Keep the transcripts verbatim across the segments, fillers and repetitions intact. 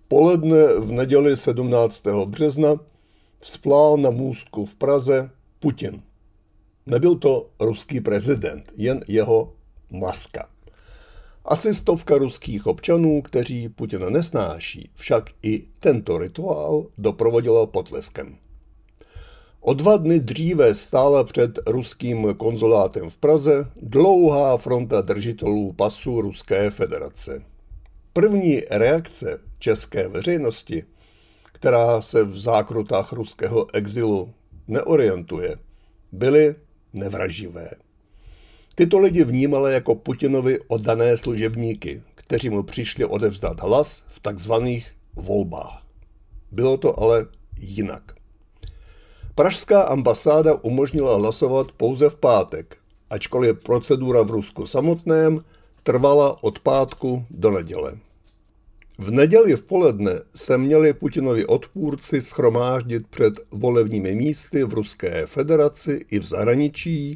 poledne v neděli sedmnáctého března vzplál na můstku v Praze Putin. Nebyl to ruský prezident, jen jeho maska. Asi stovka ruských občanů, kteří Putina nesnáší, však i tento rituál doprovodila potleskem. O dva dny dříve stála před ruským konzulátem v Praze dlouhá fronta držitelů pasů Ruské federace. První reakce české veřejnosti, která se v zákrutách ruského exilu neorientuje, byly nevraživé. Tyto lidi vnímali jako Putinovi oddané služebníky, kteří mu přišli odevzdat hlas v takzvaných volbách. Bylo to ale jinak. Pražská ambasáda umožnila hlasovat pouze v pátek, ačkoliv procedura v Rusku samotném trvala od pátku do neděle. V neděli v poledne se měli Putinovi odpůrci shromáždit před volebními místy v Ruské federaci i v zahraničí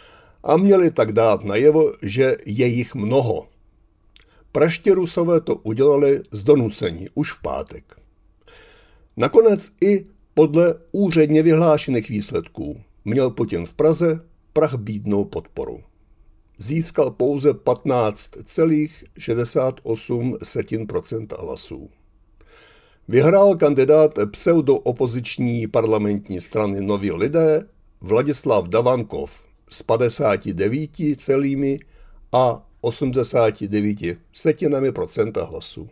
a měli tak dát najevo, že je jich mnoho. Pražští Rusové to udělali z donucení už v pátek. Nakonec i podle úředně vyhlášených výsledků měl Putin v Praze prachbídnou podporu. Získal pouze patnáct celá šedesát osm procenta hlasů. Vyhrál kandidát pseudoopoziční parlamentní strany Noví lidé Vladislav Davankov s padesáti devíti celými a osmdesáti devíti setinami procenta hlasů.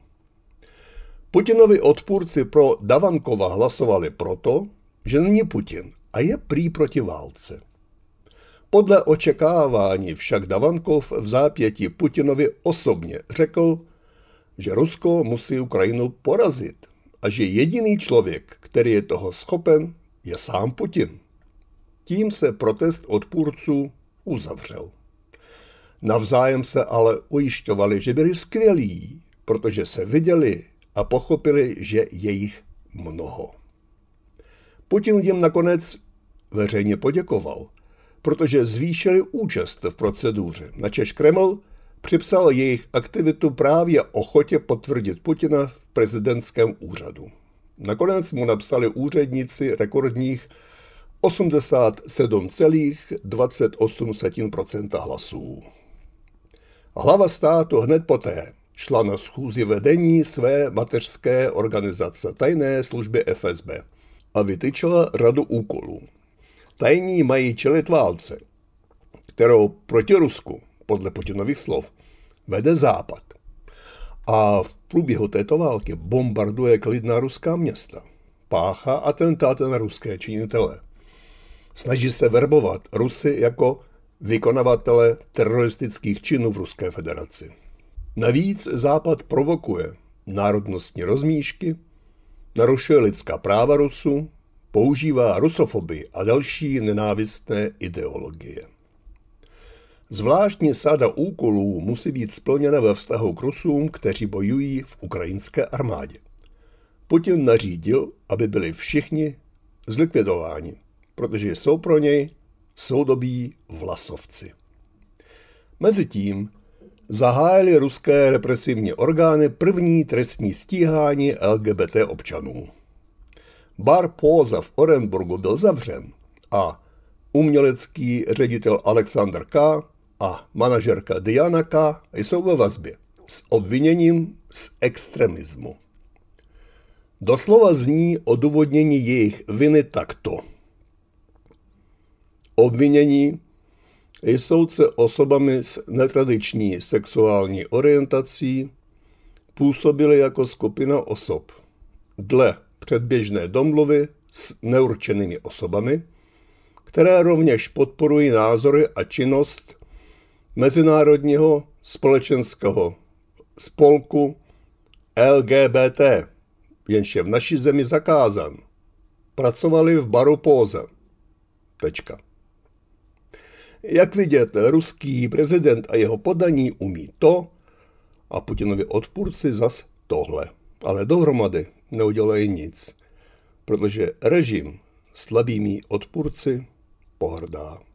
Putinovi odpůrci pro Davankova hlasovali proto, že není Putin a je prý proti válce. Podle očekávání však Davankov v zápětí Putinovi osobně řekl, že Rusko musí Ukrajinu porazit a že jediný člověk, který je toho schopen, je sám Putin. Tím se protest odpůrců uzavřel. Navzájem se ale ujišťovali, že byli skvělí, protože se viděli a pochopili, že je jich mnoho. Putin jim nakonec veřejně poděkoval, protože zvýšili účast v proceduře, načež Kreml připsal jejich aktivitu právě ochotě potvrdit Putina v prezidentském úřadu. Nakonec mu napsali úředníci rekordních osmdesát sedm celá dvacet osm procenta hlasů. Hlava státu hned poté šla na schůzi vedení své mateřské organizace tajné služby F S B a vytyčila řadu úkolů. Tajní mají čelit válce, kterou proti Rusku, podle Putinových slov, vede Západ. A v průběhu této války bombarduje klidná ruská města, páchá atentáty na ruské činitele. Snaží se verbovat Rusy jako vykonavatele teroristických činů v Ruské federaci. Navíc Západ provokuje národnostní rozmíšky, narušuje lidská práva Rusů, používá rusofobii a další nenávistné ideologie. Zvláštní sada úkolů musí být splněna ve vztahu k Rusům, kteří bojují v ukrajinské armádě. Putin nařídil, aby byli všichni zlikvidováni, protože jsou pro něj soudobí vlasovci. Mezitím zahájily ruské represivní orgány první trestní stíhání L G B T občanů. Bar Póza v Orenburgu byl zavřen a umělecký ředitel Alexander K. a manažerka Diana K. jsou ve vazbě s obviněním z extremismu. Doslova zní odůvodnění jejich viny takto. Obvinění jsou se osobami s netradiční sexuální orientací, působili jako skupina osob dle předběžné domluvy s neurčenými osobami, které rovněž podporují názory a činnost Mezinárodního společenského spolku L G B T, jenž je v naší zemi zakázán. Pracovali v baru Póza. Tečka. Jak vidět, ruský prezident a jeho podaní umí to a Putinovi odpůrci zas tohle. Ale dohromady neudělají nic, protože režim slabými odpůrci pohrdá.